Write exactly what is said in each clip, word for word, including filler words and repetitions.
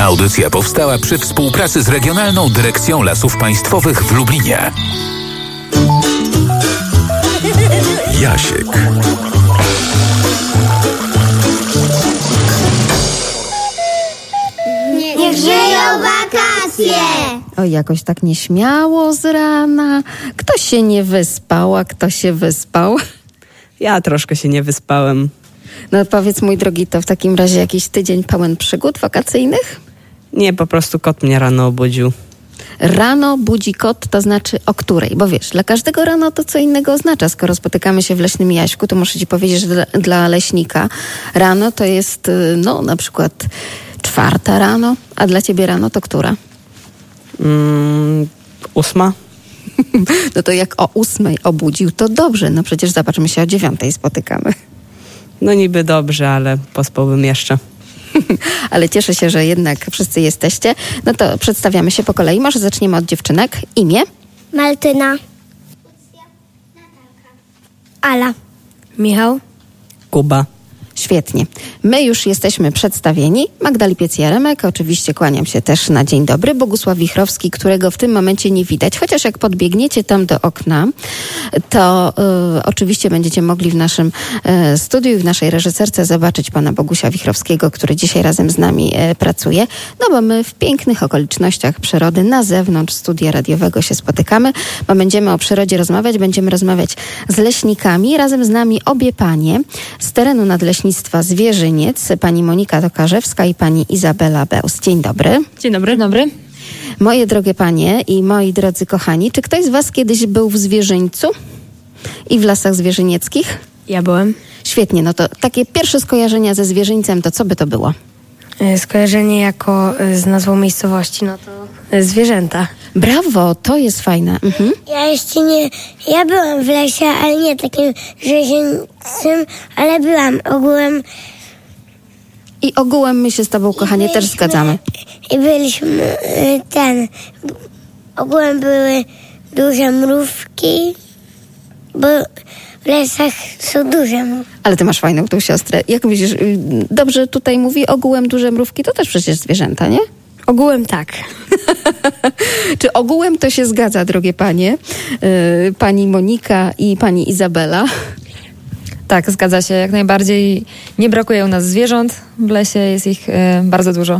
Audycja powstała przy współpracy z Regionalną Dyrekcją Lasów Państwowych w Lublinie. Jasiek. Niech żyją wakacje! Oj, jakoś tak nieśmiało z rana. Ktoś się nie wyspał, a kto się wyspał? Ja troszkę się nie wyspałem. No powiedz, mój drogi, to w takim razie jakiś tydzień pełen przygód wakacyjnych? Nie, po prostu kot mnie rano obudził. Rano budzi kot, to znaczy o której? Bo wiesz, dla każdego rano to co innego oznacza. Skoro spotykamy się w Leśnym Jaśku, to muszę ci powiedzieć, że dla, dla leśnika rano to jest, no na przykład czwarta rano, a dla ciebie rano to która? Mm, ósma? No to jak o ósmej obudził, to dobrze. No przecież zobacz, my się o dziewiątej spotykamy. No niby dobrze, ale pospałbym jeszcze. Ale cieszę się, że jednak wszyscy jesteście. No to przedstawiamy się po kolei. Może zaczniemy od dziewczynek. Imię? Martyna. Ala. Michał. Kuba. Świetnie. My już jesteśmy przedstawieni. Magda Lipiec-Jaremek, oczywiście kłaniam się też na dzień dobry. Bogusław Wichrowski, którego w tym momencie nie widać, chociaż jak podbiegniecie tam do okna, to y, oczywiście będziecie mogli w naszym y, studiu i w naszej reżyserce zobaczyć pana Bogusia Wichrowskiego, który dzisiaj razem z nami y, pracuje. No bo my w pięknych okolicznościach przyrody na zewnątrz studia radiowego się spotykamy, bo będziemy o przyrodzie rozmawiać, będziemy rozmawiać z leśnikami. Razem z nami obie panie z terenu nadleśnictwa Zwierzyniec, pani Monika Tokarzewska i pani Izabela Beus. Dzień dobry. Dzień dobry. Dobry. Moje drogie panie i moi drodzy kochani, czy ktoś z was kiedyś był w Zwierzyńcu i w Lasach Zwierzynieckich? Ja byłem. Świetnie, no to takie pierwsze skojarzenia ze Zwierzyńcem, to co by to było? Skojarzenie jako z nazwą miejscowości, no to zwierzęta. Brawo, to jest fajne. Mhm. Ja jeszcze nie... Ja byłam w lesie, ale nie takim zwierzęcym, ale byłam ogółem... I ogółem my się z tobą, kochanie, też zgadzamy. I byliśmy y, ten... Ogółem były duże mrówki, bo w lesach są duże mrówki. Ale ty masz fajną tą siostrę. Jak myślisz, y, dobrze tutaj mówi ogółem duże mrówki? To też przecież zwierzęta, nie? Ogółem tak. Czy ogółem to się zgadza, drogie panie? Yy, pani Monika i pani Izabela? Tak, zgadza się jak najbardziej. Nie brakuje u nas zwierząt. W lesie jest ich e, bardzo dużo.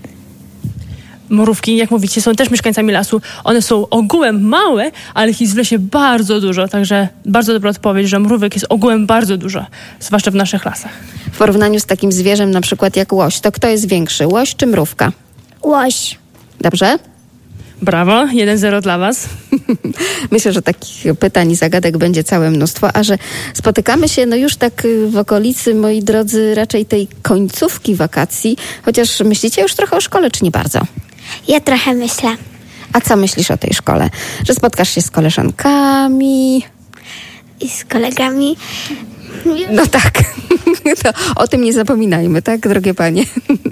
Mrówki, jak mówicie, są też mieszkańcami lasu. One są ogółem małe, ale ich jest w lesie bardzo dużo. Także bardzo dobra odpowiedź, że mrówek jest ogółem bardzo dużo, zwłaszcza w naszych lasach. W porównaniu z takim zwierzem na przykład jak łoś, to kto jest większy, łoś czy mrówka? Łoś. Dobrze? Brawo, jeden zero dla was. Myślę, że takich pytań i zagadek będzie całe mnóstwo, a że spotykamy się no już tak w okolicy, moi drodzy, raczej tej końcówki wakacji, chociaż myślicie już trochę o szkole, czy nie bardzo? Ja trochę myślę. A co myślisz o tej szkole? Że spotkasz się z koleżankami? I z kolegami. No tak, to o tym nie zapominajmy, tak, drogie panie?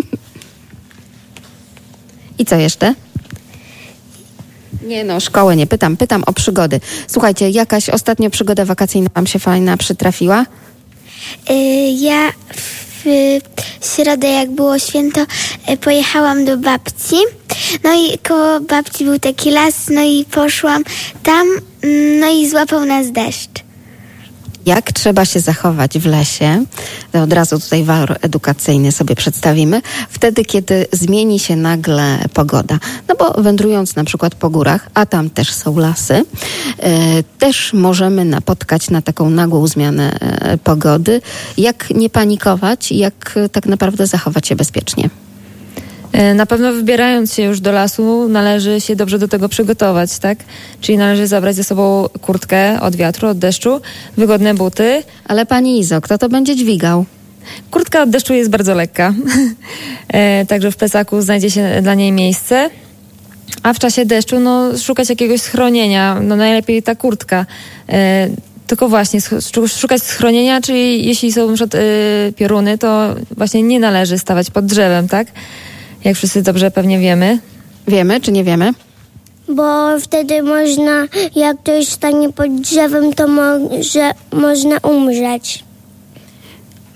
I co jeszcze? Nie no, szkołę nie pytam, pytam o przygody. Słuchajcie, jakaś ostatnio przygoda wakacyjna wam się fajna przytrafiła? Y, ja w środę, jak było święto, y, pojechałam do babci. No i koło babci był taki las, no i poszłam tam, no i złapał nas deszcz. Jak trzeba się zachować w lesie, to od razu tutaj walor edukacyjny sobie przedstawimy, wtedy, kiedy zmieni się nagle pogoda. No bo wędrując na przykład po górach, a tam też są lasy, e, też możemy napotkać na taką nagłą zmianę e, pogody. Jak nie panikować, jak tak naprawdę zachować się bezpiecznie? Na pewno wybierając się już do lasu, należy się dobrze do tego przygotować, tak? Czyli należy zabrać ze sobą kurtkę od wiatru, od deszczu, wygodne buty. Ale pani Izo, kto to będzie dźwigał? Kurtka od deszczu jest bardzo lekka, e, także w plecaku znajdzie się dla niej miejsce. A w czasie deszczu, no, szukać jakiegoś schronienia, no najlepiej ta kurtka. E, tylko właśnie szukać schronienia, czyli jeśli są na przykład e, pioruny, to właśnie nie należy stawać pod drzewem, tak? Jak wszyscy dobrze pewnie wiemy. Wiemy, czy nie wiemy? Bo wtedy można, jak ktoś stanie pod drzewem, to może można umrzeć.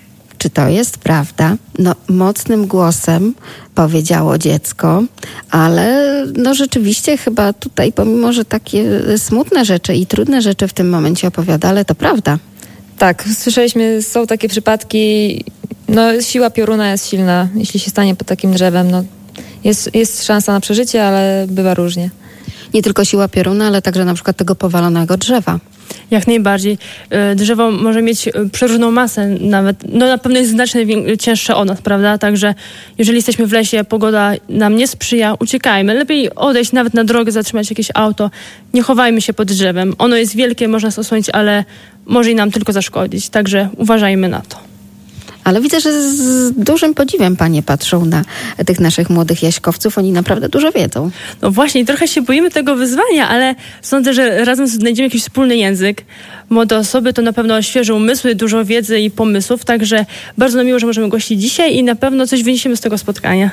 czy to jest prawda? No, mocnym głosem powiedziało dziecko, ale no rzeczywiście chyba tutaj, pomimo że takie smutne rzeczy i trudne rzeczy w tym momencie opowiada, ale to prawda. Tak, słyszeliśmy, są takie przypadki, no siła pioruna jest silna, jeśli się stanie pod takim drzewem, no jest, jest szansa na przeżycie, ale bywa różnie. Nie tylko siła pioruna, ale także na przykład tego powalonego drzewa. Jak najbardziej. Drzewo może mieć przeróżną masę nawet. No na pewno jest znacznie wię- cięższe od nas, prawda? Także jeżeli jesteśmy w lesie, pogoda nam nie sprzyja, uciekajmy. Lepiej odejść nawet na drogę, zatrzymać jakieś auto. Nie chowajmy się pod drzewem. Ono jest wielkie, można nas osłonić, ale może i nam tylko zaszkodzić. Także uważajmy na to. Ale widzę, że z dużym podziwem panie patrzą na tych naszych młodych jaśkowców. Oni naprawdę dużo wiedzą. No właśnie, trochę się boimy tego wyzwania, ale sądzę, że razem znajdziemy jakiś wspólny język. Młode osoby to na pewno świeże umysły, dużo wiedzy i pomysłów, także bardzo nam miło, że możemy gościć dzisiaj i na pewno coś wyniesiemy z tego spotkania.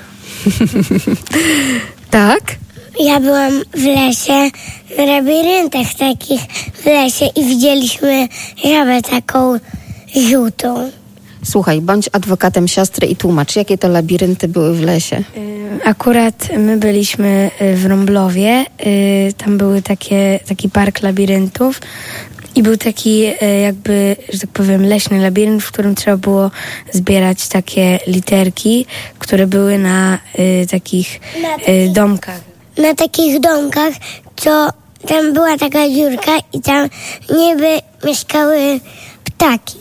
Tak? Ja byłam w lesie, w labiryntach takich w lesie i widzieliśmy żabę taką żółtą. Słuchaj, bądź adwokatem siostry i tłumacz, jakie to labirynty były w lesie. Akurat my byliśmy w Rąblowie, tam były takie, taki park labiryntów i był taki jakby, że tak powiem, leśny labirynt, w którym trzeba było zbierać takie literki, które były na takich Na takich- domkach. Na takich domkach, co tam była taka dziurka i tam niby mieszkały ptaki.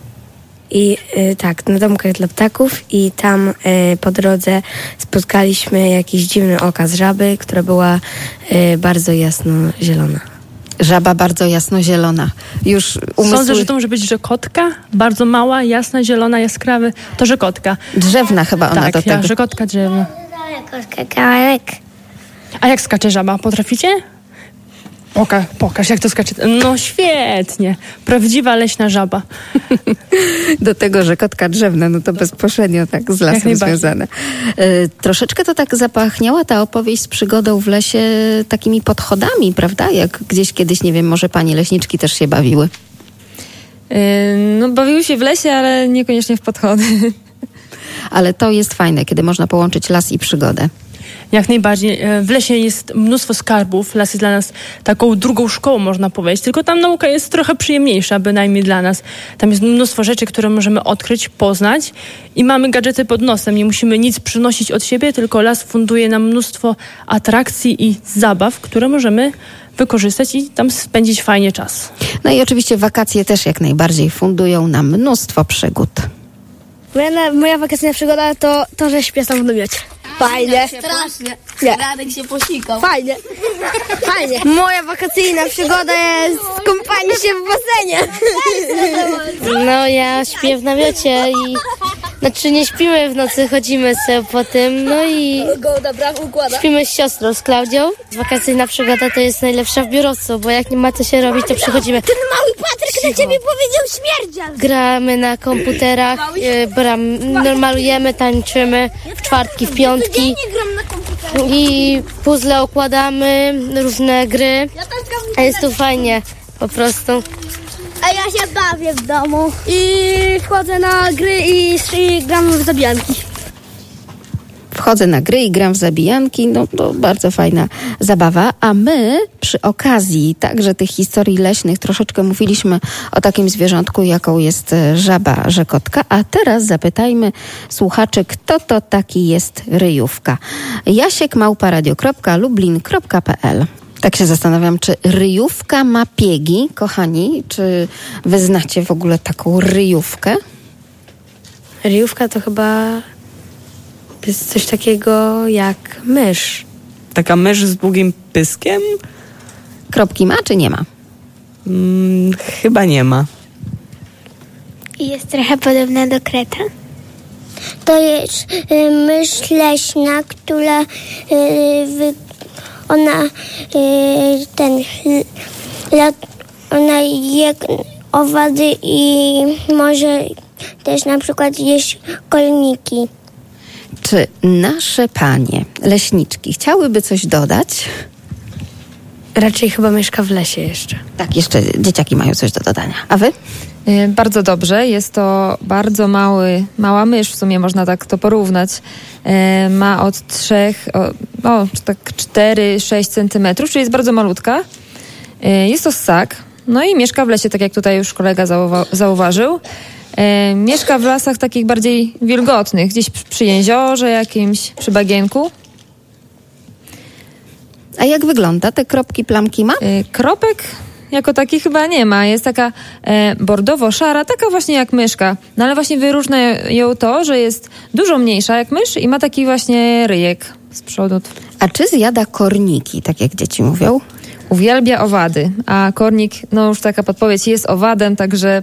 I y, tak, na domkach dla ptaków i tam y, po drodze spotkaliśmy jakiś dziwny okaz żaby, która była y, bardzo jasno-zielona. Żaba bardzo jasno-zielona. Już umysły... Sądzę, że to może być rzekotka, bardzo mała, jasna, zielona, jaskrawy. To rzekotka. Drzewna chyba ona Tak, do ja, tego. rzekotka drzewna. Daleko skakałek. A jak skacze żaba? Potraficie? Poka- pokaż, jak to skacze. No świetnie. Prawdziwa leśna żaba. Do tego, że kotka drzewna, no to bezpośrednio tak z lasem najbardziej. związane. Y, troszeczkę to tak zapachniała ta opowieść z przygodą w lesie takimi podchodami, prawda? Jak gdzieś kiedyś, nie wiem, może pani leśniczki też się bawiły. Yy, no bawiły się w lesie, ale niekoniecznie w podchody. Ale to jest fajne, kiedy można połączyć las i przygodę. Jak najbardziej. E, W lesie jest mnóstwo skarbów. Las jest dla nas taką drugą szkołą, można powiedzieć. Tylko tam nauka jest trochę przyjemniejsza, bynajmniej dla nas. Tam jest mnóstwo rzeczy, które możemy odkryć, poznać i mamy gadżety pod nosem. Nie musimy nic przynosić od siebie, tylko las funduje nam mnóstwo atrakcji i zabaw, które możemy wykorzystać i tam spędzić fajnie czas. No i oczywiście wakacje też jak najbardziej fundują nam mnóstwo przygód. Moja, moja wakacyjna przygoda to to, że śpię sam w namiocie. Fajnie. Strasznie. Nie. Radek się posikał. Fajnie. Fajnie. Moja wakacyjna przygoda jest kąpanie się w basenie. No ja śpię w namiocie i... Znaczy nie śpimy w nocy, chodzimy sobie po tym, no i Go, dobra, układa. śpimy z siostrą, z Klaudią. Wakacyjna przygoda to jest najlepsza w biurowcu, bo jak nie ma co się robić, to przychodzimy. Ten mały Patryk na ciebie powiedział śmierdziel. Gramy na komputerach, e, bram, no, malujemy, tańczymy w czwartki, w piątki Nie gram na komputerze. i puzzle układamy, różne gry. A jest tu fajnie, po prostu. A ja się bawię w domu i wchodzę na gry i, i gram w zabijanki. Wchodzę na gry i gram w zabijanki, no to bardzo fajna zabawa. A my przy okazji także tych historii leśnych troszeczkę mówiliśmy o takim zwierzątku, jaką jest żaba rzekotka. A teraz zapytajmy słuchaczy, kto to taki jest ryjówka. Jasiek małpa radio kropka lublin kropka p l. Tak się zastanawiam, czy ryjówka ma piegi, kochani? Czy wy znacie w ogóle taką ryjówkę? Ryjówka to chyba jest coś takiego jak mysz. Taka mysz z długim pyskiem? Kropki ma, czy nie ma? Mm, chyba nie ma. I jest trochę podobna do kreta. To jest y, mysz leśna, która y, wy, ona y, ten lat, ona je owady i może też na przykład jeść kolniki. Czy nasze panie, leśniczki, chciałyby coś dodać? Raczej chyba mieszka w lesie jeszcze. Tak, jeszcze dzieciaki mają coś do dodania. A wy? Y, Bardzo dobrze. Jest to bardzo mały, mała mysz, w sumie można tak to porównać. Y, Ma od trzech, o, o tak cztery sześć centymetrów, czyli jest bardzo malutka. Y, Jest to ssak. No i mieszka w lesie, tak jak tutaj już kolega zauwa- zauważył. Y, Mieszka w lasach takich bardziej wilgotnych, gdzieś przy- przy jeziorze jakimś, przy bagienku. A jak wygląda? Te kropki, plamki ma? Y, Kropek jako taki chyba nie ma. Jest taka e, bordowo-szara, taka właśnie jak myszka. No ale właśnie wyróżnia ją to, że jest dużo mniejsza jak mysz i ma taki właśnie ryjek z przodu. A czy zjada korniki, tak jak dzieci mówią? Uwielbia owady, a kornik, no już taka podpowiedź, jest owadem, także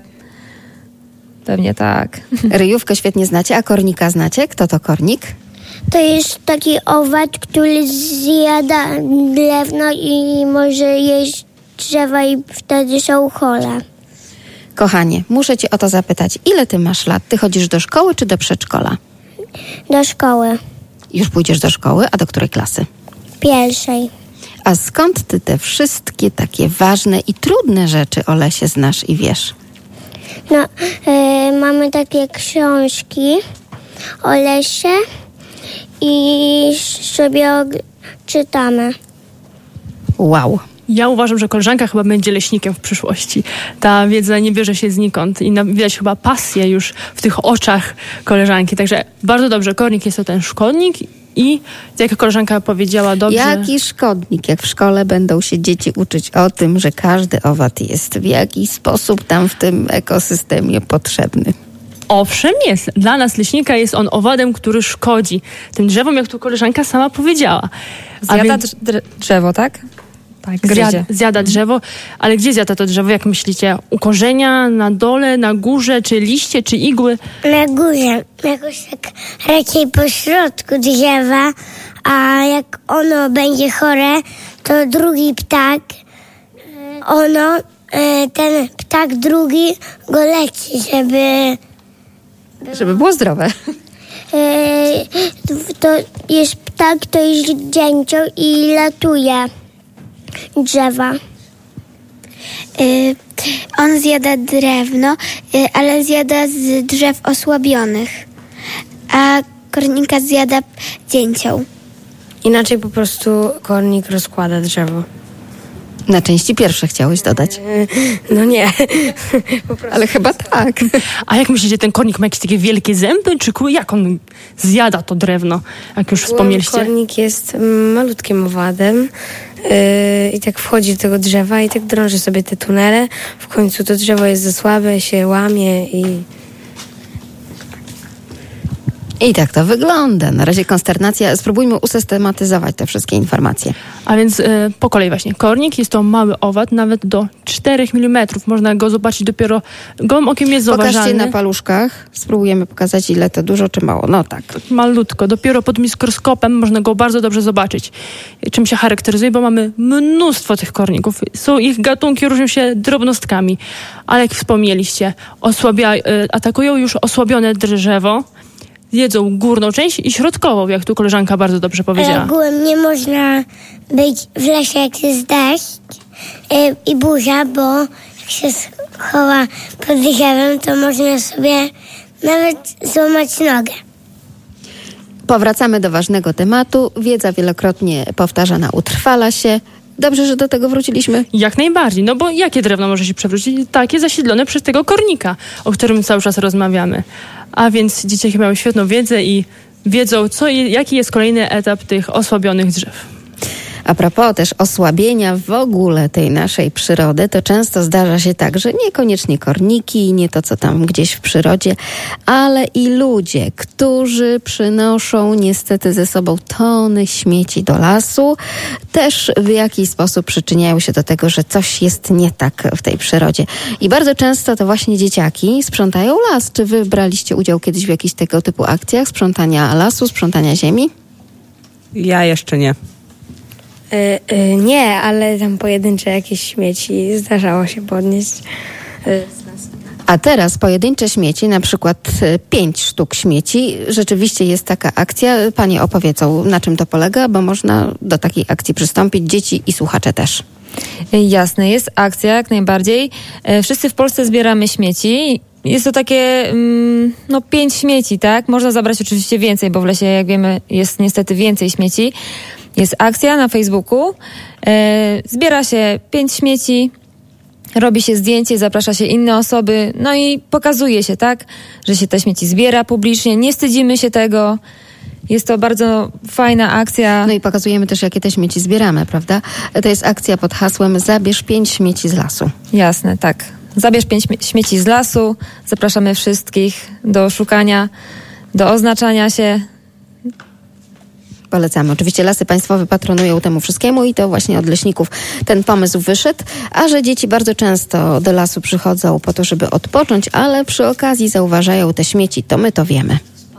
pewnie tak. Ryjówkę świetnie znacie, a kornika znacie? Kto to kornik? To jest taki owad, który zjada drewno i może jeść drzewa i wtedy są chore. Kochanie, muszę cię o to zapytać. Ile ty masz lat? Ty chodzisz do szkoły czy do przedszkola? Do szkoły Już pójdziesz do szkoły, a do której klasy? pierwszej. A skąd ty te wszystkie takie ważne i trudne rzeczy o lesie znasz i wiesz? No, e, mamy takie książki o lesie i sobie og- czytamy. Wow. Ja uważam, że koleżanka chyba będzie leśnikiem w przyszłości. Ta wiedza nie bierze się znikąd i na- widać chyba pasję już w tych oczach koleżanki. Także bardzo dobrze, kornik jest to ten szkodnik i jak koleżanka powiedziała dobrze... Jaki szkodnik, jak w szkole będą się dzieci uczyć o tym, że każdy owad jest w jakiś sposób tam w tym ekosystemie potrzebny. Owszem jest. Dla nas leśnika jest on owadem, który szkodzi tym drzewom, jak tu koleżanka sama powiedziała. A Zjada więc- drz- drzewo, tak? Tak, Gryzie. zjada, zjada drzewo, ale gdzie zjada to drzewo, jak myślicie? U korzenia, na dole, na górze, czy liście, czy igły? Na górze, jakoś tak raczej po środku drzewa, a jak ono będzie chore, to drugi ptak, ono, e, ten ptak drugi go leci, żeby... Żeby było zdrowe. E, to jest ptak, to jest dzięcioł i latuje drzewa. Y, on zjada drewno, y, ale zjada z drzew osłabionych, a kornika zjada dzięcioł. Inaczej po prostu kornik rozkłada drzewo. Na części pierwsze chciałeś dodać. No nie. Ale chyba tak. A jak myślicie, ten kornik ma jakieś takie wielkie zęby, czy kły? Jak on zjada to drewno, jak już wspomnieliście? Kornik jest malutkim owadem yy, i tak wchodzi do tego drzewa i tak drąży sobie te tunele. W końcu to drzewo jest za słabe, się łamie i... I tak to wygląda. Na razie konsternacja. Spróbujmy usystematyzować te wszystkie informacje. A więc e, po kolei właśnie. Kornik jest to mały owad, nawet do czterech milimetrów. Można go zobaczyć dopiero gołym okiem, jest Pokażcie zauważalny. na paluszkach. Spróbujemy pokazać, ile to dużo czy mało. No tak. Malutko. Dopiero pod mikroskopem można go bardzo dobrze zobaczyć. Czym się charakteryzuje, bo mamy mnóstwo tych korników. Są ich gatunki, różnią się drobnostkami. Ale jak wspomnieliście, osłabia, e, atakują już osłabione drzewo, jedzą górną część i środkową, jak tu koleżanka bardzo dobrze powiedziała. Ale ogółem nie można być w lesie, jak jest deszcz e, i burza, bo jak się schowa pod drzewem, to można sobie nawet złamać nogę. Powracamy do ważnego tematu. Wiedza wielokrotnie powtarzana utrwala się. Dobrze, że do tego wróciliśmy. Jak najbardziej, no bo jakie drewno może się przewrócić? Takie zasiedlone przez tego kornika, o którym cały czas rozmawiamy. A więc dzieciaki mają świetną wiedzę i wiedzą, co, jaki jest kolejny etap tych osłabionych drzew. A propos też osłabienia w ogóle tej naszej przyrody, to często zdarza się tak, że niekoniecznie korniki, nie to co tam gdzieś w przyrodzie, ale i ludzie, którzy przynoszą niestety ze sobą tony śmieci do lasu, też w jakiś sposób przyczyniają się do tego, że coś jest nie tak w tej przyrodzie. I bardzo często to właśnie dzieciaki sprzątają las. Czy wy braliście udział kiedyś w jakichś tego typu akcjach sprzątania lasu, sprzątania ziemi? Ja jeszcze nie. Yy, yy, nie, ale tam pojedyncze jakieś śmieci zdarzało się podnieść. Yy, A teraz pojedyncze śmieci, na przykład e, pięć sztuk śmieci, rzeczywiście jest taka akcja. Panie opowiedzą, na czym to polega, bo można do takiej akcji przystąpić, dzieci i słuchacze też. Jasne, jest akcja jak najbardziej. Wszyscy w Polsce zbieramy śmieci. Jest to takie, no pięć śmieci, tak? Można zabrać oczywiście więcej, bo w lesie, jak wiemy, jest niestety więcej śmieci. Jest akcja na Facebooku. Zbiera się pięć śmieci, robi się zdjęcie, zaprasza się inne osoby, no i pokazuje się, tak? Że się te śmieci zbiera publicznie, nie wstydzimy się tego. Jest to bardzo fajna akcja. No i pokazujemy też, jakie te śmieci zbieramy, prawda? To jest akcja pod hasłem Zabierz pięć śmieci z lasu. Jasne, tak. Zabierz pięć śmieci z lasu. Zapraszamy wszystkich do szukania, do oznaczania się. Polecamy. Oczywiście Lasy Państwowe patronują temu wszystkiemu i to właśnie od leśników ten pomysł wyszedł, a że dzieci bardzo często do lasu przychodzą po to, żeby odpocząć, ale przy okazji zauważają te śmieci, to my to wiemy.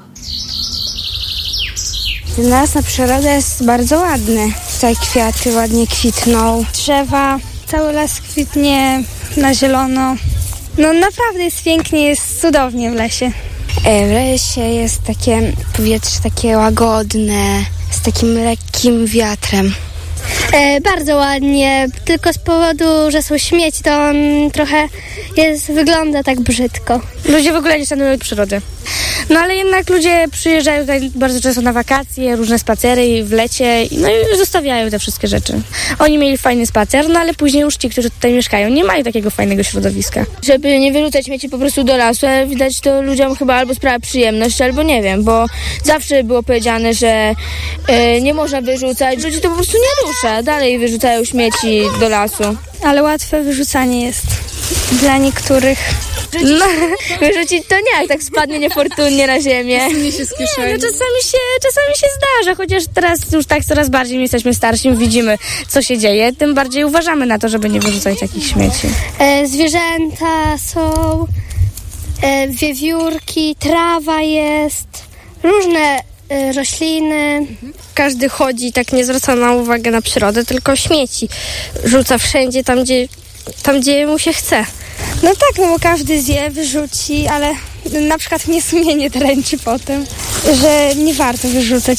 Las na przyrodę jest bardzo ładny. Tutaj kwiaty ładnie kwitną, drzewa, cały las kwitnie na zielono. No naprawdę jest pięknie, jest cudownie w lesie. W lesie jest takie powietrze takie łagodne, z takim lekkim wiatrem. E, bardzo ładnie, tylko z powodu, że są śmieci, to on trochę jest, wygląda tak brzydko. Ludzie w ogóle nie szanują przyrody. No ale jednak ludzie przyjeżdżają tutaj bardzo często na wakacje, różne spacery w lecie, no i zostawiają te wszystkie rzeczy. Oni mieli fajny spacer, no ale później już ci, którzy tutaj mieszkają, nie mają takiego fajnego środowiska. Żeby nie wyrzucać śmieci po prostu do lasu, ale widać to ludziom chyba albo sprawia przyjemność, albo nie wiem, bo zawsze było powiedziane, że e, nie można wyrzucać, ludzie to po prostu nie rusza, dalej wyrzucają śmieci do lasu. Ale łatwe wyrzucanie jest dla niektórych. No, wyrzucić to nie, jak tak spadnie niefortunnie na ziemię. Nie, no czasami się, czasami się zdarza, chociaż teraz już tak coraz bardziej my jesteśmy starsi, widzimy, co się dzieje, tym bardziej uważamy na to, żeby nie wyrzucać takich śmieci. E, zwierzęta są, e, wiewiórki, trawa jest, różne e, rośliny. Każdy chodzi, tak nie zwraca na uwagę na przyrodę, tylko śmieci rzuca wszędzie, tam gdzie, tam gdzie mu się chce. No tak, no bo każdy zje, wyrzuci, ale na przykład mnie sumienie dręczy potem, że nie warto wyrzucać.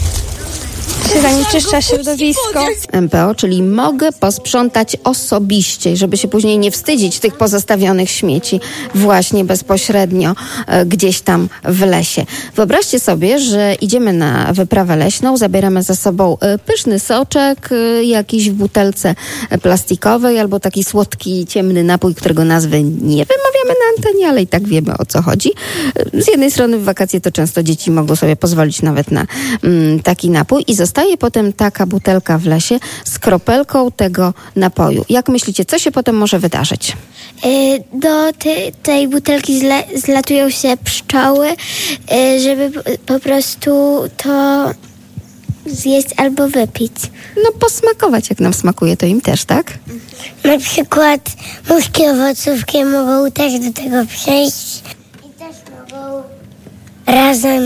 Się zanieczyszcza środowisko. M P O, czyli mogę posprzątać osobiście, żeby się później nie wstydzić tych pozostawionych śmieci właśnie bezpośrednio e, gdzieś tam w lesie. Wyobraźcie sobie, że idziemy na wyprawę leśną, zabieramy ze sobą e, pyszny soczek, e, jakiś w butelce plastikowej albo taki słodki, ciemny napój, którego nazwy nie wymawiamy na antenie, ale i tak wiemy, o co chodzi. E, z jednej strony w wakacje to często dzieci mogą sobie pozwolić nawet na mm, taki napój i zostaje potem taka butelka w lesie z kropelką tego napoju. Jak myślicie, co się potem może wydarzyć? Y, Do te, tej butelki zle, zlatują się pszczoły, y, żeby po, po prostu to zjeść albo wypić. No posmakować, jak nam smakuje, to im też, tak? Na przykład muszki owocówki mogą też do tego przejść i też mogą razem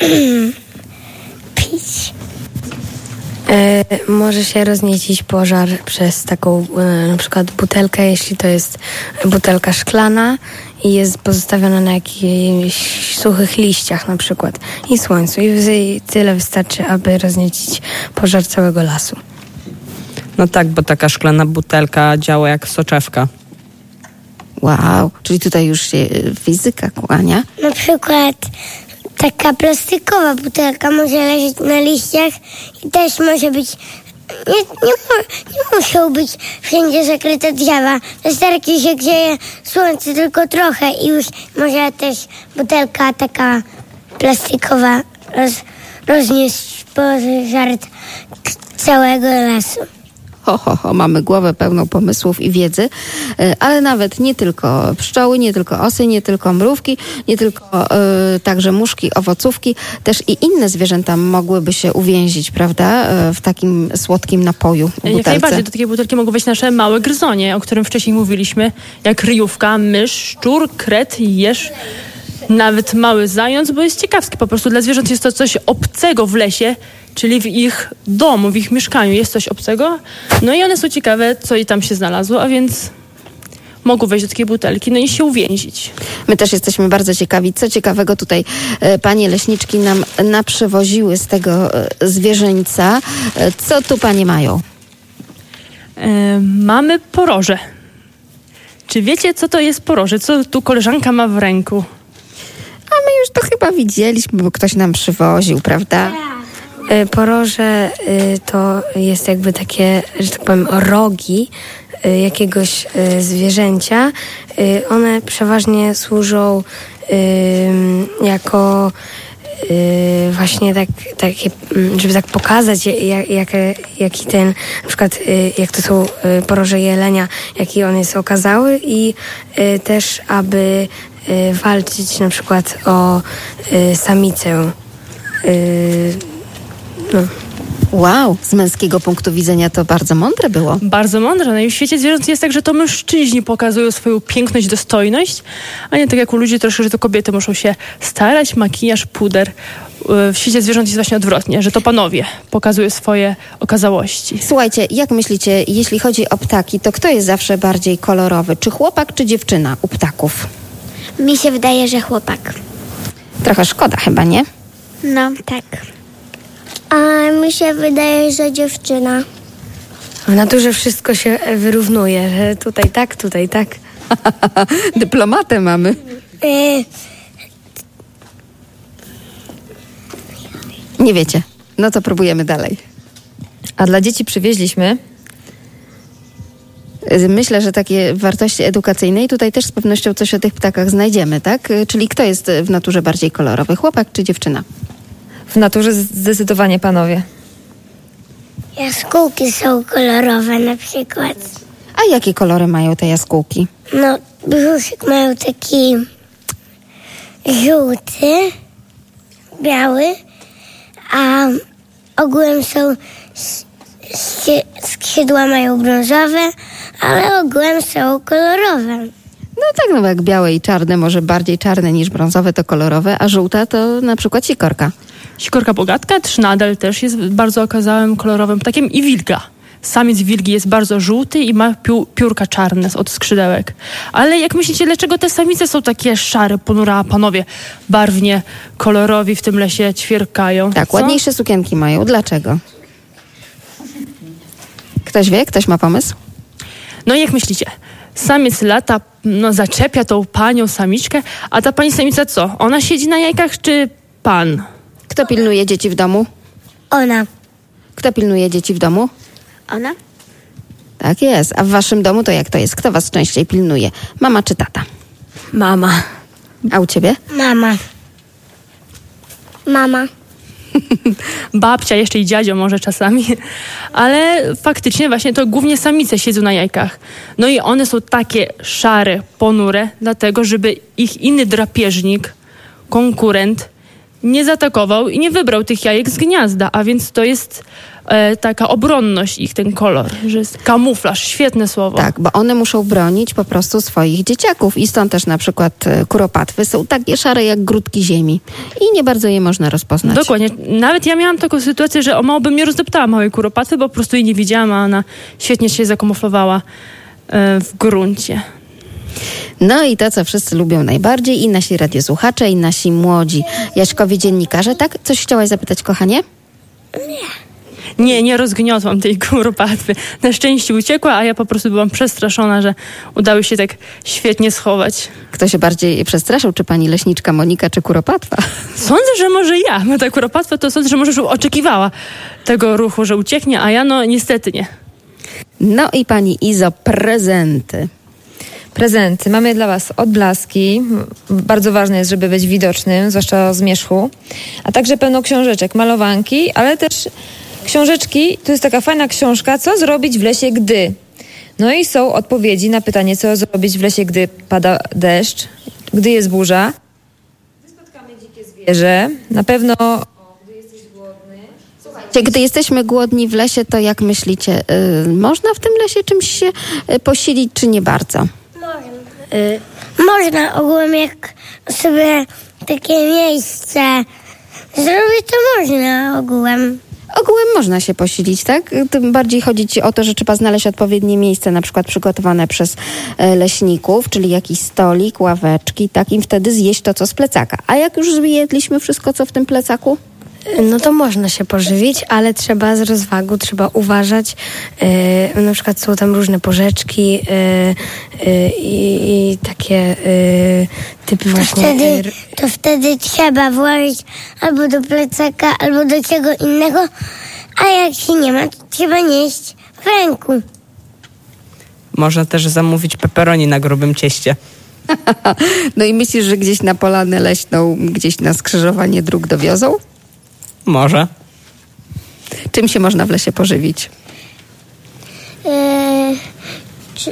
pić. E, może się rozniecić pożar przez taką e, na przykład butelkę, jeśli to jest butelka szklana i jest pozostawiona na jakichś suchych liściach na przykład i słońcu. I tyle wystarczy, aby rozniecić pożar całego lasu. No tak, bo taka szklana butelka działa jak soczewka. Wow, czyli tutaj już się fizyka kłania. Na przykład taka plastikowa butelka może leżeć na liściach i też może być, nie, nie, nie muszą być wszędzie zakryte drzewa. Wystarczy się grzeje słońce tylko trochę i już może też butelka taka plastikowa roz, roznieść pożar całego lasu. Ho, ho, ho, mamy głowę pełną pomysłów i wiedzy, ale nawet nie tylko pszczoły, nie tylko osy, nie tylko mrówki, nie tylko y, także muszki, owocówki, też i inne zwierzęta mogłyby się uwięzić, prawda, w takim słodkim napoju w butelce. Jak najbardziej, do takiej butelki mogą wejść nasze małe gryzonie, o którym wcześniej mówiliśmy, jak ryjówka, mysz, szczur, kret, jeż, nawet mały zając, bo jest ciekawski po prostu. Dla zwierząt jest to coś obcego w lesie, czyli w ich domu, w ich mieszkaniu jest coś obcego. No i one są ciekawe, co i tam się znalazło, a więc mogą wejść do takiej butelki, no i się uwięzić. My też jesteśmy bardzo ciekawi, co ciekawego tutaj e, panie leśniczki nam naprzywoziły z tego e, zwierzęcia. E, co tu panie mają? E, mamy poroże. Czy wiecie, co to jest poroże? Co tu koleżanka ma w ręku? A my już to chyba widzieliśmy, bo ktoś nam przywoził, prawda? Y, Poroże y, to jest jakby takie, że tak powiem, rogi y, jakiegoś y, zwierzęcia. Y, One przeważnie służą y, jako y, właśnie tak, takie, mm, żeby tak pokazać, jak, jak, jaki ten, na przykład y, jak to są y, poroże jelenia, jaki on jest okazały i y, też aby y, walczyć na przykład o y, samicę. Y, no. Wow, z męskiego punktu widzenia to bardzo mądre było. Bardzo mądre. No i w świecie zwierząt jest tak, że to mężczyźni pokazują swoją piękność, dostojność, a nie tak jak u ludzi troszkę, że to kobiety muszą się starać, makijaż, puder. W świecie zwierząt jest właśnie odwrotnie, że to panowie pokazują swoje okazałości. Słuchajcie, jak myślicie, jeśli chodzi o ptaki, to kto jest zawsze bardziej kolorowy? Czy chłopak, czy dziewczyna u ptaków? Mi się wydaje, że chłopak. Trochę szkoda chyba, nie? No, tak. A mi się wydaje, że dziewczyna. W naturze wszystko się wyrównuje, że tutaj tak, tutaj tak. Dyplomatę mamy. Y, Nie wiecie. No to próbujemy dalej. A dla dzieci przywieźliśmy Myślę, że takie wartości edukacyjne i tutaj też z pewnością coś o tych ptakach znajdziemy, tak? Czyli kto jest w naturze bardziej kolorowy, chłopak czy dziewczyna? w naturze zdecydowanie panowie. Jaskółki są kolorowe na przykład. A jakie kolory mają te jaskółki? No, brzuszek mają taki żółty, biały, a ogółem są skrzydła mają brązowe, ale ogółem są kolorowe. No tak, no jak białe i czarne, może bardziej czarne niż brązowe to kolorowe, a żółta to na przykład sikorka. Sikorka bogatka, trznadel też jest bardzo okazałym kolorowym ptakiem i wilga. Samiec wilgi jest bardzo żółty i ma piu- piórka czarne od skrzydełek. Ale jak myślicie, dlaczego te samice są takie szare, ponure, a panowie barwnie kolorowi w tym lesie ćwierkają? Tak, Co? ładniejsze sukienki mają. Dlaczego? Ktoś wie? Ktoś ma pomysł? No i jak myślicie? Samiec lata, no zaczepia tą panią samiczkę, a ta pani samica co? Ona siedzi na jajkach czy pan? Kto pilnuje dzieci w domu? Ona. Kto pilnuje dzieci w domu? Ona? Tak jest. A w waszym domu to jak to jest? Kto was częściej pilnuje? Mama czy tata? Mama. A u ciebie? Mama. Mama. Babcia, jeszcze i dziadzio może czasami, ale faktycznie właśnie to głównie samice siedzą na jajkach. No i one są takie szare, ponure, dlatego żeby ich inny drapieżnik, konkurent nie zaatakował i nie wybrał tych jajek z gniazda, a więc to jest e, taka obronność ich, ten kolor, że jest kamuflaż, świetne słowo. Tak, bo one muszą bronić po prostu swoich dzieciaków i stąd też na przykład e, kuropatwy są takie szare jak grudki ziemi i nie bardzo je można rozpoznać. Dokładnie. Nawet ja miałam taką sytuację, że o mało bym nie rozdeptała małej kuropatwy, bo po prostu jej nie widziałam, a ona świetnie się zakamuflowała e, w gruncie. No i to, co wszyscy lubią najbardziej, i nasi radiosłuchacze, i nasi młodzi Jaśkowie dziennikarze, tak? Coś chciałaś zapytać, kochanie? Nie, nie rozgniotłam tej kuropatwy. Na szczęście uciekła, a ja po prostu byłam przestraszona, że udało się tak świetnie schować. Kto się bardziej przestraszył, czy pani leśniczka Monika, czy kuropatwa? Sądzę, że może ja. No ta kuropatwa to sądzę, że może już oczekiwała tego ruchu, że ucieknie, a ja no niestety nie. No i pani Izo, prezenty. Prezenty. Mamy dla was odblaski. Bardzo ważne jest, żeby być widocznym, zwłaszcza o zmierzchu. A także pełno książeczek, malowanki, ale też książeczki. To jest taka fajna książka, co zrobić w lesie, gdy. No i są odpowiedzi na pytanie, co zrobić w lesie, gdy pada deszcz, gdy jest burza. Gdy spotkamy dzikie zwierzę. Na pewno... Gdy jesteśmy głodni w lesie, to jak myślicie, yy, można w tym lesie czymś się yy, posilić, czy nie bardzo? Y, można ogółem, jak sobie takie miejsce zrobić, to można ogółem. Ogółem można się posilić, tak? Tym bardziej chodzi ci o to, że trzeba znaleźć odpowiednie miejsce, na przykład przygotowane przez e, leśników, czyli jakiś stolik, ławeczki, tak? I wtedy zjeść to, co z plecaka. A jak już zjedliśmy wszystko, co w tym plecaku? No to można się pożywić, ale trzeba z rozwagą, trzeba uważać. Yy, na przykład są tam różne porzeczki yy, yy, i takie yy, typy właśnie... To wtedy, to wtedy trzeba włożyć albo do plecaka, albo do czego innego, a jak się nie ma, to trzeba nieść w ręku. Można też zamówić pepperoni na grubym cieście. No i myślisz, że gdzieś na Polanę Leśną, gdzieś na skrzyżowanie dróg dowiozą? Może. Czym się można w lesie pożywić? Eee, czy...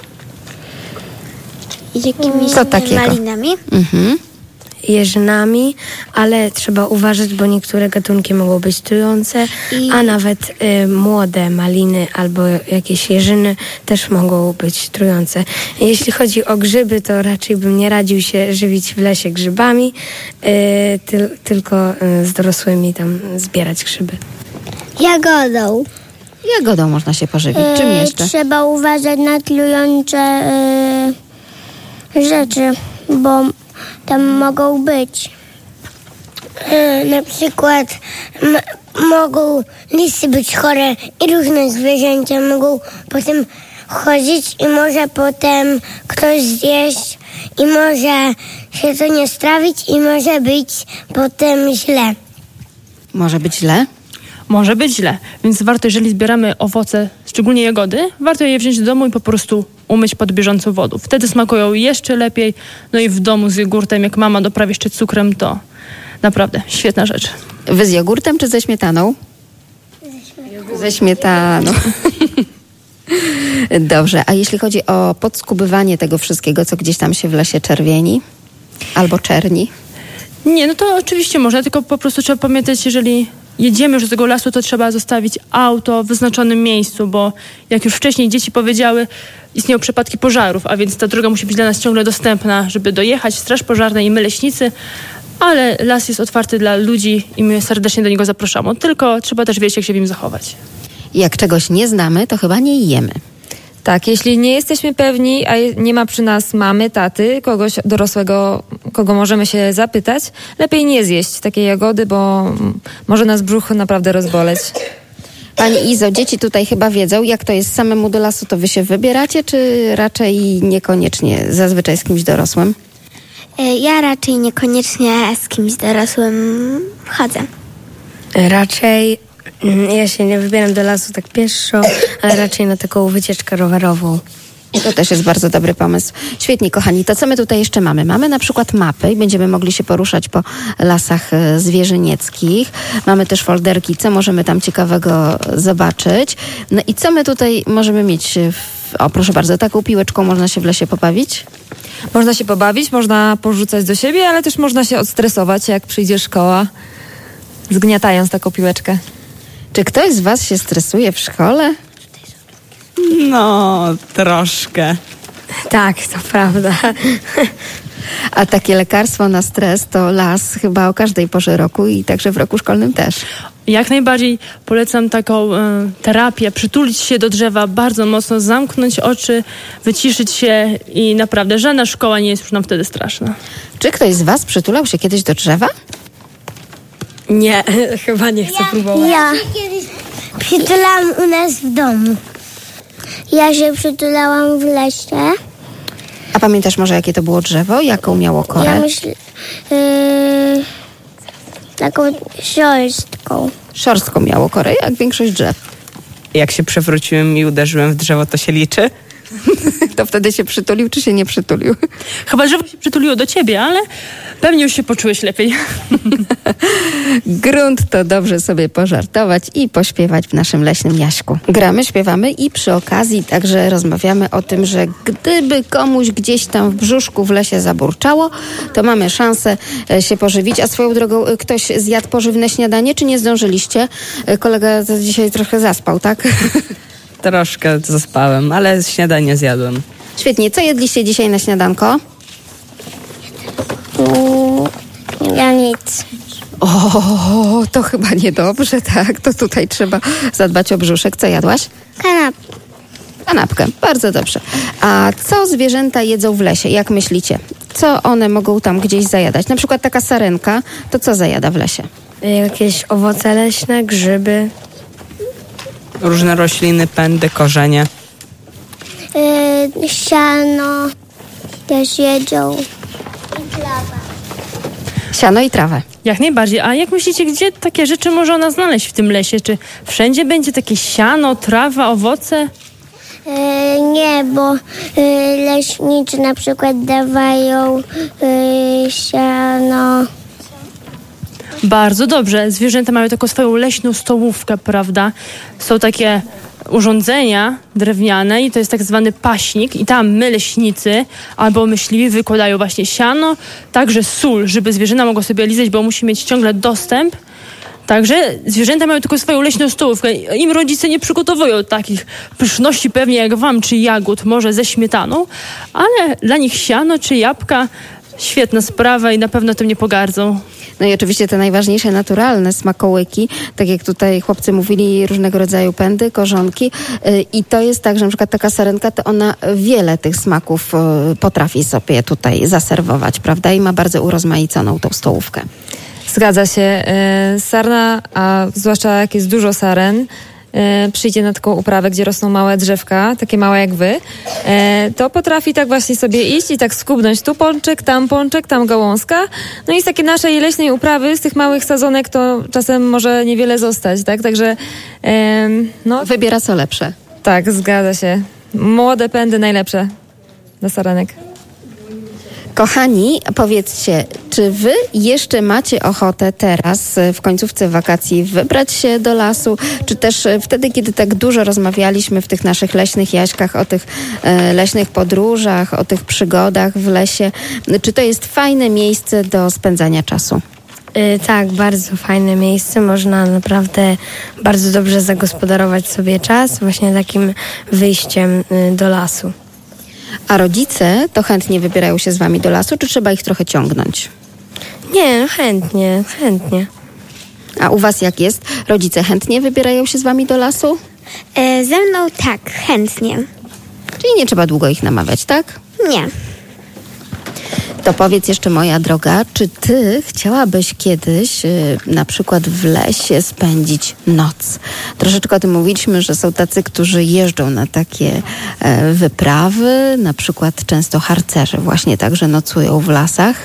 Jakimiś Co takiego? malinami? Mhm. Jeżynami, ale trzeba uważać, bo niektóre gatunki mogą być trujące, I... a nawet y, młode maliny albo jakieś jeżyny też mogą być trujące. Jeśli chodzi o grzyby, to raczej bym nie radził się żywić w lesie grzybami, y, ty, tylko y, z dorosłymi tam zbierać grzyby. Jagodą. Jagodą można się pożywić. Czym Yy, jeszcze? Trzeba uważać na trujące yy, rzeczy, bo tam mogą być. Yy, na przykład m- mogą lisy być chore i różne zwierzęta mogą potem chodzić i może potem ktoś zjeść i może się to nie strawić i może być potem źle. Może być źle? Może być źle, więc warto, jeżeli zbieramy owoce, szczególnie jagody, warto je wziąć do domu i po prostu umyć pod bieżącą wodą. Wtedy smakują jeszcze lepiej. No i w domu z jogurtem, jak mama doprawi jeszcze cukrem, to naprawdę świetna rzecz. Wy z jogurtem czy ze śmietaną? Ze śmietaną. Dobrze, a jeśli chodzi o podskubywanie tego wszystkiego, co gdzieś tam się w lesie czerwieni albo czerni? Nie, no to oczywiście można, tylko po prostu trzeba pamiętać, jeżeli jedziemy już do tego lasu, to trzeba zostawić auto w wyznaczonym miejscu, bo jak już wcześniej dzieci powiedziały, istnieją przypadki pożarów, a więc ta droga musi być dla nas ciągle dostępna, żeby dojechać, straż pożarna i my leśnicy, ale las jest otwarty dla ludzi i my serdecznie do niego zapraszamy. Tylko trzeba też wiedzieć, jak się w nim zachować. Jak czegoś nie znamy, to chyba nie jemy. Tak, jeśli nie jesteśmy pewni, a nie ma przy nas mamy, taty, kogoś dorosłego, kogo możemy się zapytać, lepiej nie zjeść takiej jagody, bo może nas brzuch naprawdę rozboleć. Pani Izo, dzieci tutaj chyba wiedzą, jak to jest samemu do lasu, to wy się wybieracie, czy raczej niekoniecznie, zazwyczaj z kimś dorosłym? Ja raczej niekoniecznie z kimś dorosłym chodzę. Raczej ja się nie wybieram do lasu tak pieszo, ale raczej na taką wycieczkę rowerową. To też jest bardzo dobry pomysł. Świetnie, kochani. To co my tutaj jeszcze mamy? Mamy na przykład mapy i będziemy mogli się poruszać po lasach zwierzynieckich. Mamy też folderki, co możemy tam ciekawego zobaczyć. No i co my tutaj możemy mieć? W... O, proszę bardzo, taką piłeczką można się w lesie pobawić? Można się pobawić, można porzucać do siebie, ale też można się odstresować, jak przyjdzie szkoła, zgniatając taką piłeczkę. Czy ktoś z was się stresuje w szkole? No, troszkę. Tak, to prawda. A takie lekarstwo na stres to las chyba o każdej porze roku i także w roku szkolnym też. Jak najbardziej polecam taką e, terapię, przytulić się do drzewa bardzo mocno, zamknąć oczy, wyciszyć się i naprawdę żadna szkoła nie jest już nam wtedy straszna. Czy ktoś z was przytulał się kiedyś do drzewa? Nie, chyba nie chcę próbować. Ja kiedyś przytulałam u nas w domu. Ja się przytulałam w lesie. A pamiętasz może, jakie to było drzewo? Jaką miało korę? Ja myślę... Yy, taką szorstką. Szorstką miało korę, jak większość drzew. Jak się przewróciłem i uderzyłem w drzewo, to się liczy? To wtedy się przytulił, czy się nie przytulił? Chyba drzewo się przytuliło do ciebie, ale pewnie już się poczułeś lepiej. Grunt to dobrze sobie pożartować i pośpiewać w naszym leśnym Jaśku. Gramy, śpiewamy i przy okazji także rozmawiamy o tym, że gdyby komuś gdzieś tam w brzuszku w lesie zaburczało, to mamy szansę się pożywić. A swoją drogą, ktoś zjadł pożywne śniadanie, czy nie zdążyliście? Kolega dzisiaj trochę zaspał, tak? Troszkę zaspałem, ale śniadanie zjadłem. Świetnie. Co jedliście dzisiaj na śniadanko? Mm, ja nic. O, to chyba niedobrze, tak? To tutaj trzeba zadbać o brzuszek. Co jadłaś? Kanapkę. Kanapkę. Bardzo dobrze. A co zwierzęta jedzą w lesie? Jak myślicie? Co one mogą tam gdzieś zajadać? Na przykład taka sarenka, to co zajada w lesie? Jakieś owoce leśne, grzyby. Różne rośliny, pędy, korzenie. Yy, siano też jedzą. I trawa. Siano i trawę. Jak najbardziej. A jak myślicie, gdzie takie rzeczy może ona znaleźć w tym lesie? Czy wszędzie będzie takie siano, trawa, owoce? Yy, nie, bo yy, leśniczy na przykład dawają yy, siano. Bardzo dobrze. Zwierzęta mają taką swoją leśną stołówkę, prawda? Są takie urządzenia drewniane i to jest tak zwany paśnik i tam my, leśnicy albo myśliwi wykładają właśnie siano, także sól, żeby zwierzęta mogły sobie lizać, bo musi mieć ciągle dostęp. Także zwierzęta mają tylko swoją leśną stołówkę. Im rodzice nie przygotowują takich pyszności pewnie jak wam, czy jagód, może ze śmietaną, ale dla nich siano czy jabłka świetna sprawa i na pewno tym nie pogardzą. No i oczywiście te najważniejsze naturalne smakołyki, tak jak tutaj chłopcy mówili, różnego rodzaju pędy, korzonki i to jest tak, że na przykład taka sarenka, to ona wiele tych smaków potrafi sobie tutaj zaserwować, prawda? I ma bardzo urozmaiconą tą stołówkę. Zgadza się. Sarna, a zwłaszcza jak jest dużo saren, przyjdzie na taką uprawę, gdzie rosną małe drzewka, takie małe jak wy, to potrafi tak właśnie sobie iść i tak skubnąć tu pączek, tam pączek, tam gałązka. No i z takiej naszej leśnej uprawy, z tych małych sadzonek, to czasem może niewiele zostać, tak? Także no... Wybiera co lepsze. Tak, zgadza się. Młode pędy najlepsze dla sarenek. Kochani, powiedzcie, czy wy jeszcze macie ochotę teraz w końcówce wakacji wybrać się do lasu, czy też wtedy, kiedy tak dużo rozmawialiśmy w tych naszych leśnych jaśkach o tych e, leśnych podróżach, o tych przygodach w lesie, czy to jest fajne miejsce do spędzania czasu? Yy, tak, bardzo fajne miejsce. Można naprawdę bardzo dobrze zagospodarować sobie czas właśnie takim wyjściem yy, do lasu. A rodzice to chętnie wybierają się z wami do lasu, czy trzeba ich trochę ciągnąć? Nie, no chętnie, chętnie. A u was jak jest? Rodzice chętnie wybierają się z wami do lasu? E, ze mną tak, chętnie. Czyli nie trzeba długo ich namawiać, tak? Nie. To powiedz jeszcze, moja droga, czy ty chciałabyś kiedyś y, na przykład w lesie spędzić noc? Troszeczkę o tym mówiliśmy, że są tacy, którzy jeżdżą na takie e, wyprawy, na przykład często harcerze właśnie także nocują w lasach.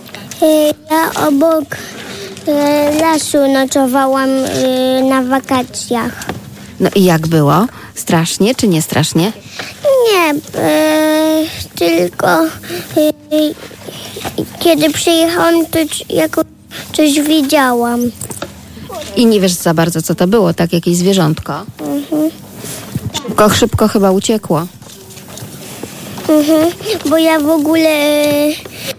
Ja obok y, lasu nocowałam y, na wakacjach. No i jak było? Strasznie czy nie strasznie? Nie, y, tylko y, kiedy przyjechałam, to jako coś widziałam. I nie wiesz za bardzo, co to było, tak? Jakieś zwierzątko? Mhm. Szybko, szybko chyba uciekło. Mhm, bo ja w ogóle y,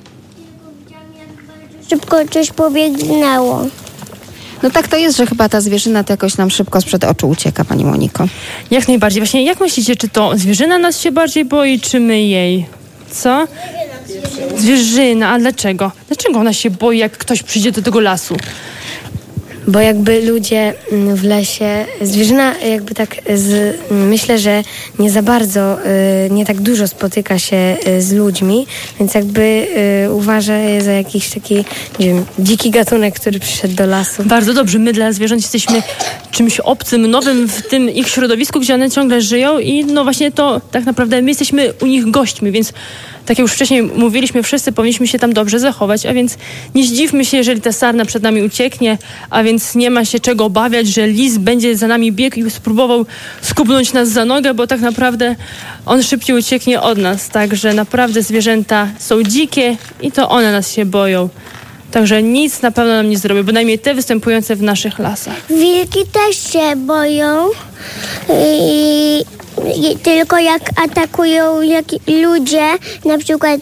szybko coś pobiegnęło. No tak to jest, że chyba ta zwierzyna to jakoś nam szybko sprzed oczu ucieka, pani Moniko. Jak najbardziej. Właśnie jak myślicie, czy to zwierzyna nas się bardziej boi, czy my jej? Co? Zwierzyna. A dlaczego? Dlaczego ona się boi, jak ktoś przyjdzie do tego lasu? Bo jakby ludzie w lesie, zwierzyna jakby tak z, myślę, że nie za bardzo, nie tak dużo spotyka się z ludźmi, więc jakby uważa je za jakiś taki, nie wiem, dziki gatunek, który przyszedł do lasu. Bardzo dobrze. My dla zwierząt jesteśmy czymś obcym, nowym w tym ich środowisku, gdzie one ciągle żyją i no właśnie to tak naprawdę my jesteśmy u nich gośćmi, więc tak jak już wcześniej mówiliśmy, wszyscy powinniśmy się tam dobrze zachować, a więc nie zdziwmy się, jeżeli ta sarna przed nami ucieknie, a więc nie ma się czego obawiać, że lis będzie za nami biegł i spróbował skupnąć nas za nogę, bo tak naprawdę on szybciej ucieknie od nas. Także naprawdę zwierzęta są dzikie i to one nas się boją. Także nic na pewno nam nie zrobią, bynajmniej te występujące w naszych lasach. Wilki też się boją, i, i tylko jak atakują jak ludzie, na przykład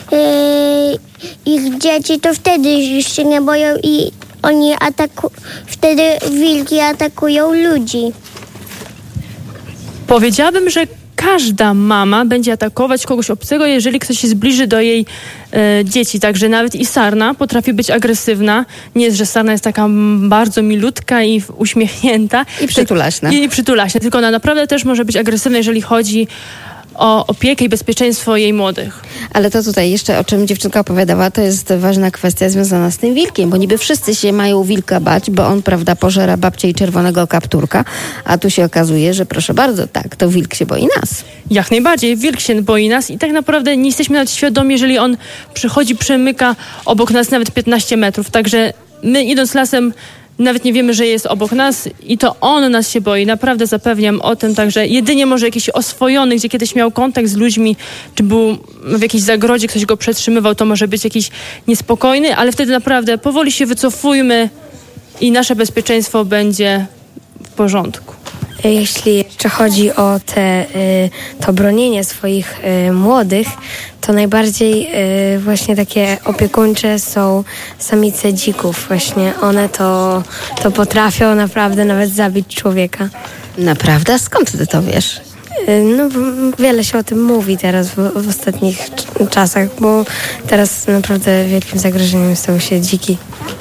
y, ich dzieci, to wtedy już się nie boją i oni atakują, wtedy wilki atakują ludzi. Powiedziałabym, że każda mama będzie atakować kogoś obcego, jeżeli ktoś się zbliży do jej e, dzieci. Także nawet i sarna potrafi być agresywna. Nie jest, że sarna jest taka bardzo milutka i uśmiechnięta. I przytulaśna. I, i przytulaśna. Tylko ona naprawdę też może być agresywna, jeżeli chodzi o opiekę i bezpieczeństwo jej młodych. Ale to tutaj jeszcze, o czym dziewczynka opowiadała, to jest ważna kwestia związana z tym wilkiem, bo niby wszyscy się mają wilka bać, bo on, prawda, pożera babcię i czerwonego kapturka, a tu się okazuje, że proszę bardzo, tak, to wilk się boi nas. Jak najbardziej, wilk się boi nas i tak naprawdę nie jesteśmy nawet świadomi, jeżeli on przychodzi, przemyka obok nas nawet piętnaście metrów, także my idąc lasem nawet nie wiemy, że jest obok nas i to on nas się boi. Naprawdę zapewniam o tym, także jedynie może jakiś oswojony, gdzie kiedyś miał kontakt z ludźmi, czy był w jakiejś zagrodzie, ktoś go przetrzymywał, to może być jakiś niespokojny, ale wtedy naprawdę powoli się wycofujmy i nasze bezpieczeństwo będzie w porządku. Jeśli jeszcze chodzi o te, to bronienie swoich młodych, to najbardziej właśnie takie opiekuńcze są samice dzików. Właśnie one to, to potrafią naprawdę nawet zabić człowieka. Naprawdę? A skąd ty to wiesz? No, wiele się o tym mówi teraz w, w ostatnich czasach, bo teraz naprawdę wielkim zagrożeniem stały się dziki.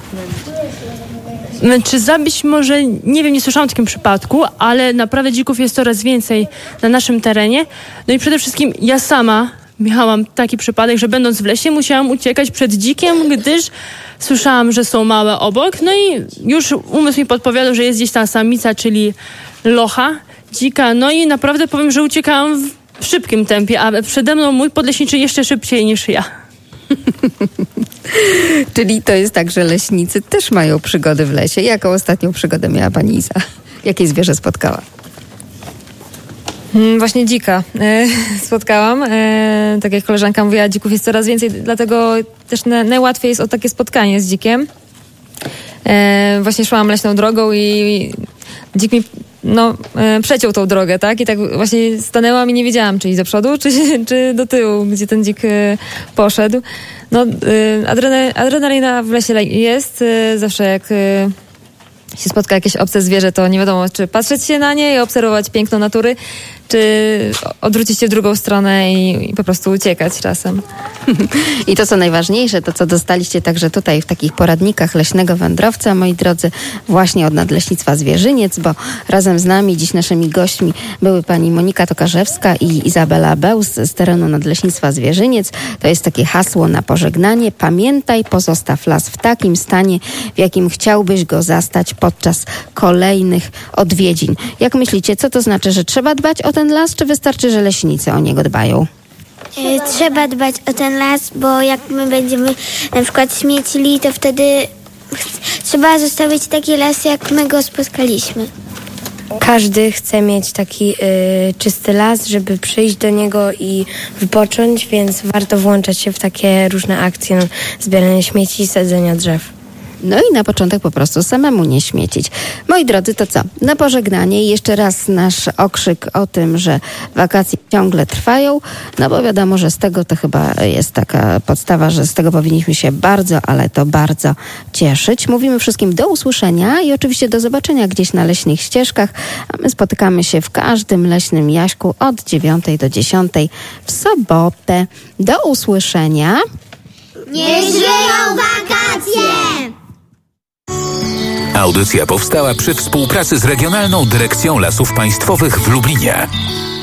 Czy zabić może, nie wiem, nie słyszałam o takim przypadku, ale naprawdę dzików jest coraz więcej na naszym terenie. No i przede wszystkim ja sama miałam taki przypadek, że będąc w lesie musiałam uciekać przed dzikiem, gdyż słyszałam, że są małe obok. No i już umysł mi podpowiadał, że jest gdzieś ta samica, czyli locha, dzika. No i naprawdę powiem, że uciekałam w szybkim tempie, a przede mną mój podleśniczy jeszcze szybciej niż ja. Czyli to jest tak, że leśnicy też mają przygody w lesie. Jaką ostatnią przygodę miała pani Iza? Jakie zwierzę spotkała? Hmm, właśnie dzika e, spotkałam. E, tak jak koleżanka mówiła, dzików jest coraz więcej, dlatego też na, najłatwiej jest o takie spotkanie z dzikiem. E, właśnie szłam leśną drogą i dzik mi no, e, przeciął tą drogę, tak? I tak właśnie stanęłam i nie wiedziałam, czy iść do przodu, czy, czy do tyłu, gdzie ten dzik e, poszedł. No, e, adrena, adrenalina w lesie jest. E, zawsze jak e, się spotka jakieś obce zwierzę, to nie wiadomo, czy patrzeć się na nie i obserwować piękno natury, czy odwrócić się w drugą stronę i, i po prostu uciekać czasem. I to, co najważniejsze, to co dostaliście także tutaj w takich poradnikach leśnego wędrowca, moi drodzy, właśnie od Nadleśnictwa Zwierzyniec, bo razem z nami dziś naszymi gośćmi były pani Monika Tokarzewska i Izabela Bełz z terenu Nadleśnictwa Zwierzyniec. To jest takie hasło na pożegnanie. Pamiętaj, pozostaw las w takim stanie, w jakim chciałbyś go zastać podczas kolejnych odwiedzin. Jak myślicie, co to znaczy, że trzeba dbać o ten las, czy wystarczy, że leśnicy o niego dbają? Trzeba dbać o ten las, bo jak my będziemy na przykład śmiecili, to wtedy ch- trzeba zostawić taki las, jak my go spotkaliśmy. Każdy chce mieć taki y, czysty las, żeby przyjść do niego i wypocząć, więc warto włączać się w takie różne akcje, no, zbierania śmieci, sadzenia drzew. No i na początek po prostu samemu nie śmiecić. Moi drodzy, to co? Na pożegnanie jeszcze raz nasz okrzyk o tym, że wakacje ciągle trwają, no bo wiadomo, że z tego to chyba jest taka podstawa, że z tego powinniśmy się bardzo, ale to bardzo cieszyć. Mówimy wszystkim do usłyszenia i oczywiście do zobaczenia gdzieś na leśnych ścieżkach, a my spotykamy się w każdym leśnym jaśku od dziewiątej do dziesiątej w sobotę. Do usłyszenia. Niech żyją wakacje! Audycja powstała przy współpracy z Regionalną Dyrekcją Lasów Państwowych w Lublinie.